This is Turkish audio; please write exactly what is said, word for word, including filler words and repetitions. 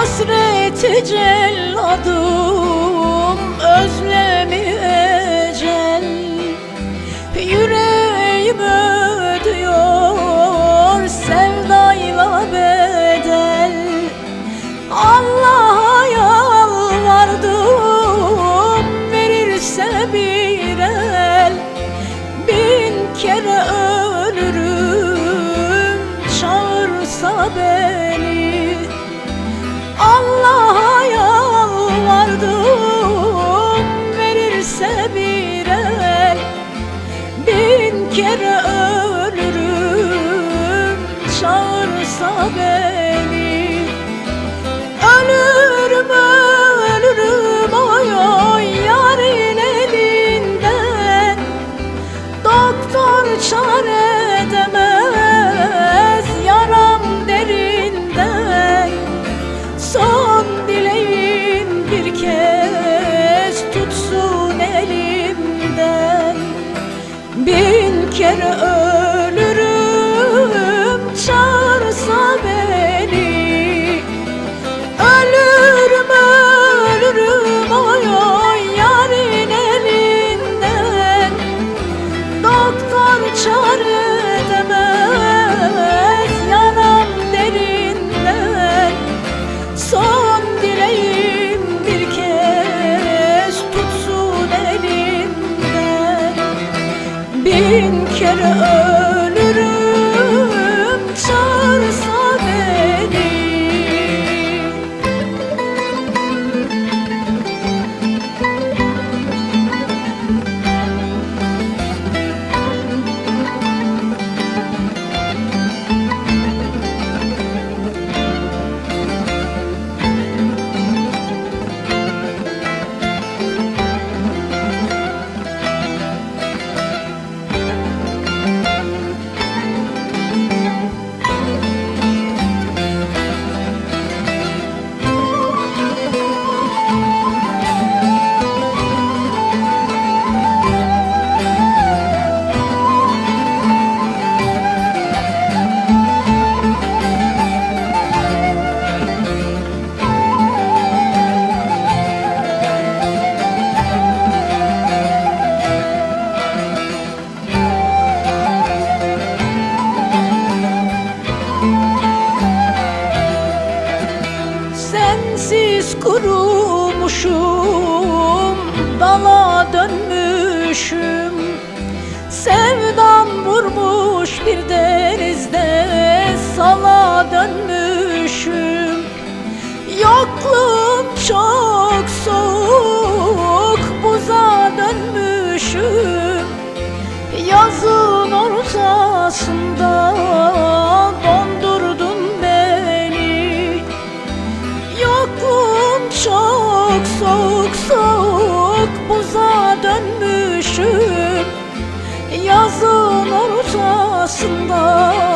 Hasreti celladım, özlemi ecel. Yüreğim ödüyor sevdayla bedel. Allah'a yalvardım, verirse bir el. Bin kere ölürüm, çağırsa beni. Allah'a yalvardım, verirse bir el. Bin kere ölürüm, çağırsa beni. Ölürüm, ölürüm oy oy yarın elinden. Doktor çare edemez yaram derinden. Son dileğim bir kez tutsun elimden. Bin kere ölürüm, çağırsa beni. Ölürüm, ölürüm oy oy yarın elinden. Doktor çare edemez yaram derinden. Son dileğim bir kez tutsun elimden. Bin kere ölürüm, çağırsa beni. Sensiz kurumuşum, dala dönmüşüm. Sevdam vurmuş bir denizde, sala dönmüşüm. Yokluğum çok soğuk, buza dönmüşüm. Yazın ortasında dondurdun beni. Yokluğum çok soğuk soğuk, buza dönmüşüm. Yazın ortasında